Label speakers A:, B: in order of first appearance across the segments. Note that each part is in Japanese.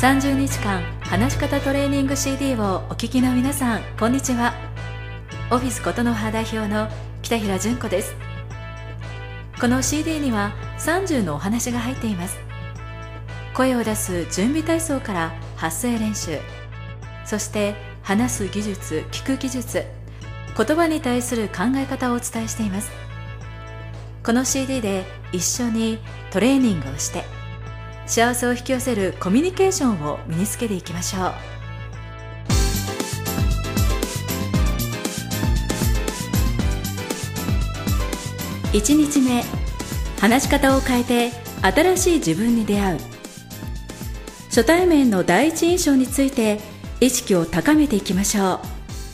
A: 30日間話し方トレーニング CD をお聞きの皆さん、こんにちは。オフィスことの葉代表の北平純子です。この CD には30のお話が入っています。声を出す準備体操から発声練習、そして話す技術、聞く技術、言葉に対する考え方をお伝えしています。この CD で一緒にトレーニングをして幸せを引き寄せるコミュニケーションを身につけていきましょう。1日目、話し方を変えて新しい自分に出会う。初対面の第一印象について意識を高めていきましょう。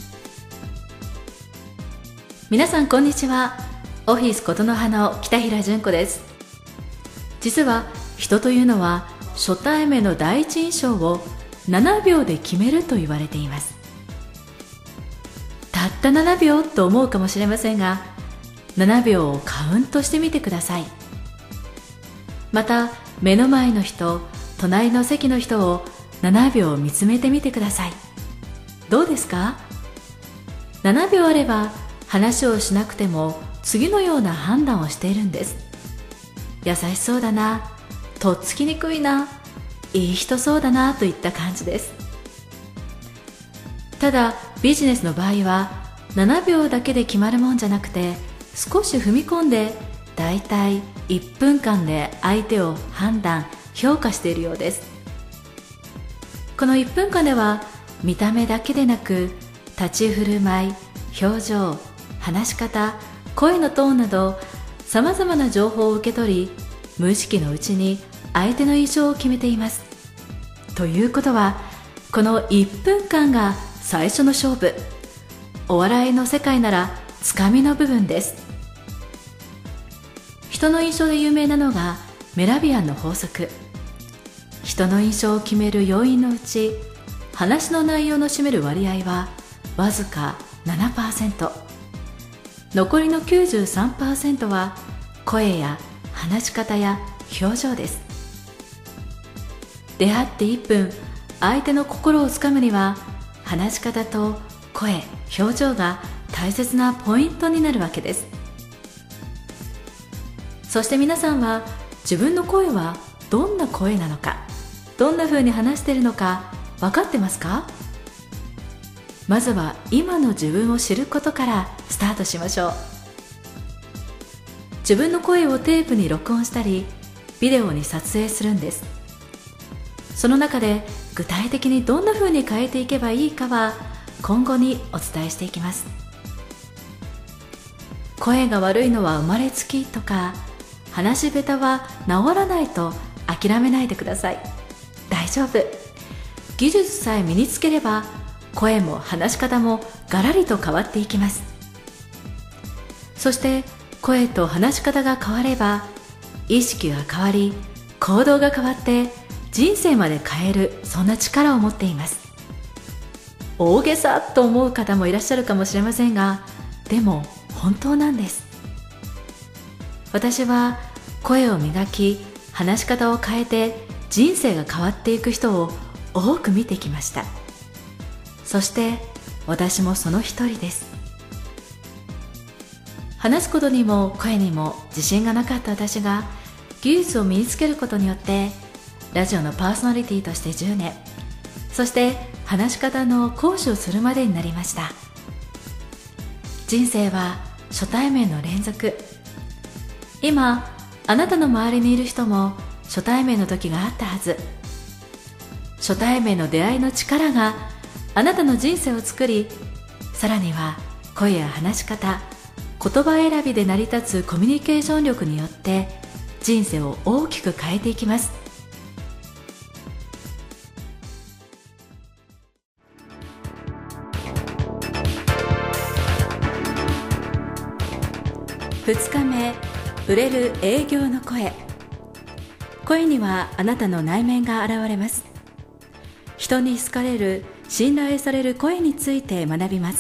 A: 皆さんこんにちは。オフィスことの葉の北平純子です。実は人というのは初対面の第一印象を7秒で決めると言われています。たった7秒と思うかもしれませんが、7秒をカウントしてみてください。また目の前の人、隣の席の人を7秒見つめてみてください。どうですか？ 7 秒あれば話をしなくても次のような判断をしているんです。優しそうだな、とっつきにくいな、いい人そうだなといった感じです。ただビジネスの場合は7秒だけで決まるもんじゃなくて、少し踏み込んでだいたい1分間で相手を判断、評価しているようです。この1分間では見た目だけでなく、立ち振る舞い、表情、話し方、声のトーンなどさまざまな情報を受け取り、無意識のうちに相手の印象を決めています。ということは、この1分間が最初の勝負。お笑いの世界ならつかみの部分です。人の印象で有名なのがメラビアンの法則。人の印象を決める要因のうち、話の内容の占める割合はわずか 7%。残りの 93% は声や話し方や表情です。出会って1分、相手の心をつかむには話し方と声、表情が大切なポイントになるわけです。そして皆さんは自分の声はどんな声なのか、どんな風に話しているのか分かってますか？まずは今の自分を知ることからスタートしましょう。自分の声をテープに録音したりビデオに撮影するんです。その中で具体的にどんな風に変えていけばいいかは今後にお伝えしていきます。声が悪いのは生まれつきとか、話し下手は治らないと諦めないでください。大丈夫。技術さえ身につければ声も話し方もガラリと変わっていきます。そして声と話し方が変われば意識が変わり、行動が変わって人生まで変える、そんな力を持っています。大げさと思う方もいらっしゃるかもしれませんが、でも本当なんです。私は声を磨き、話し方を変えて人生が変わっていく人を多く見てきました。そして私もその一人です。話すことにも声にも自信がなかった私が技術を身につけることによってラジオのパーソナリティとして10年、そして話し方の講師をするまでになりました。人生は初対面の連続。今あなたの周りにいる人も初対面の時があったはず。初対面の出会いの力があなたの人生を作り、さらには声や話し方、言葉選びで成り立つコミュニケーション力によって人生を大きく変えていきます。2日目、売れる営業の声。声にはあなたの内面が現れます。人に好かれる、信頼される声について学びます。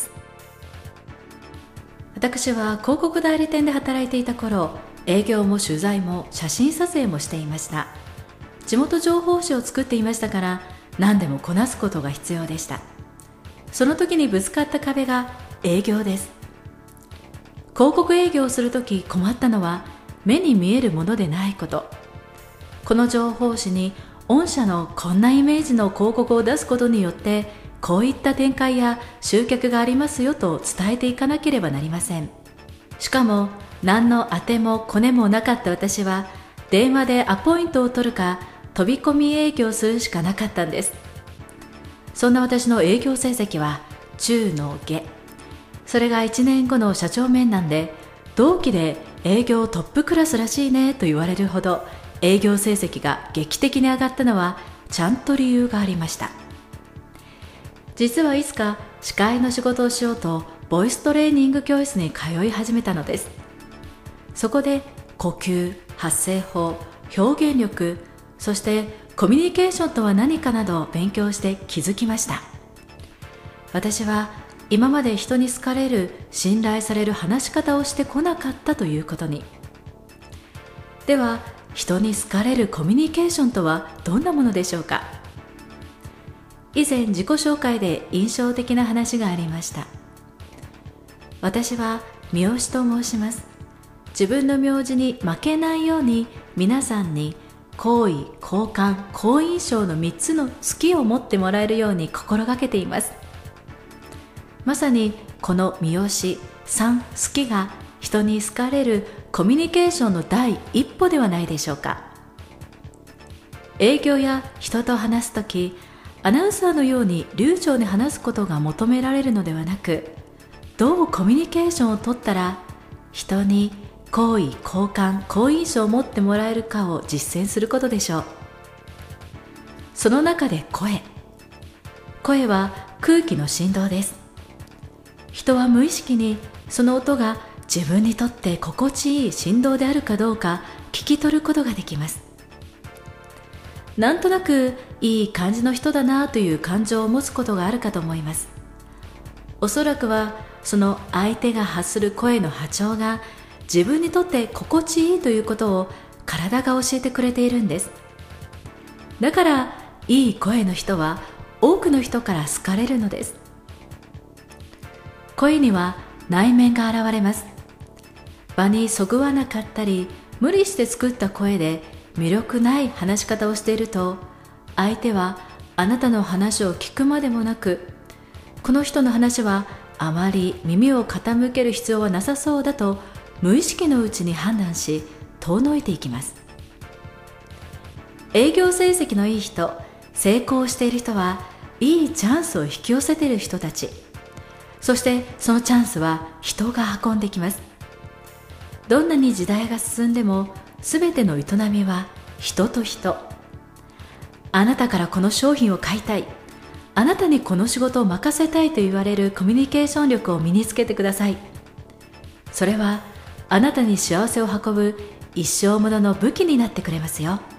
A: 私は広告代理店で働いていた頃、営業も取材も写真撮影もしていました。地元情報誌を作っていましたから、 何でもこなすことが必要でした。その時にぶつかった壁が営業です。広告営業をするとき困ったのは目に見えるものでないこと。この情報誌に御社のこんなイメージの広告を出すことによってこういった展開や集客がありますよと伝えていかなければなりません。しかも何の当てもコネもなかった私は電話でアポイントを取るか飛び込み営業するしかなかったんです。そんな私の営業成績は中の下。それが1年後の社長面談で同期で営業トップクラスらしいねと言われるほど営業成績が劇的に上がったのはちゃんと理由がありました。実はいつか司会の仕事をしようとボイストレーニング教室に通い始めたのです。そこで呼吸、発声法、表現力、そしてコミュニケーションとは何かなどを勉強して気づきました。私は今まで人に好かれる、信頼される話し方をしてこなかったということに。では、人に好かれるコミュニケーションとはどんなものでしょうか。以前自己紹介で印象的な話がありました。私は三好と申します。自分の名字に負けないように皆さんに好意、好感、好印象の3つの好きを持ってもらえるように心がけています。まさにこの三好3好きが人に好かれるコミュニケーションの第一歩ではないでしょうか。営業や人と話すとき、アナウンサーのように流暢に話すことが求められるのではなく、どうコミュニケーションをとったら人に好意、好感、好印象を持ってもらえるかを実践することでしょう。その中で声は空気の振動です。人は無意識にその音が自分にとって心地いい振動であるかどうか聞き取ることができます。なんとなくいい感じの人だなという感情を持つことがあるかと思います。おそらくはその相手が発する声の波長が自分にとって心地いいということを体が教えてくれているんです。だからいい声の人は多くの人から好かれるのです。声には内面が現れます。場にそぐわなかったり無理して作った声で魅力ない話し方をしていると、相手はあなたの話を聞くまでもなく、この人の話はあまり耳を傾ける必要はなさそうだと無意識のうちに判断し遠のいていきます。営業成績のいい人、成功している人はいいチャンスを引き寄せている人たち。そしてそのチャンスは人が運んできます。どんなに時代が進んでもすべての営みは人と人。あなたからこの商品を買いたい、あなたにこの仕事を任せたいと言われるコミュニケーション力を身につけてください。それはあなたに幸せを運ぶ一生ものの武器になってくれますよ。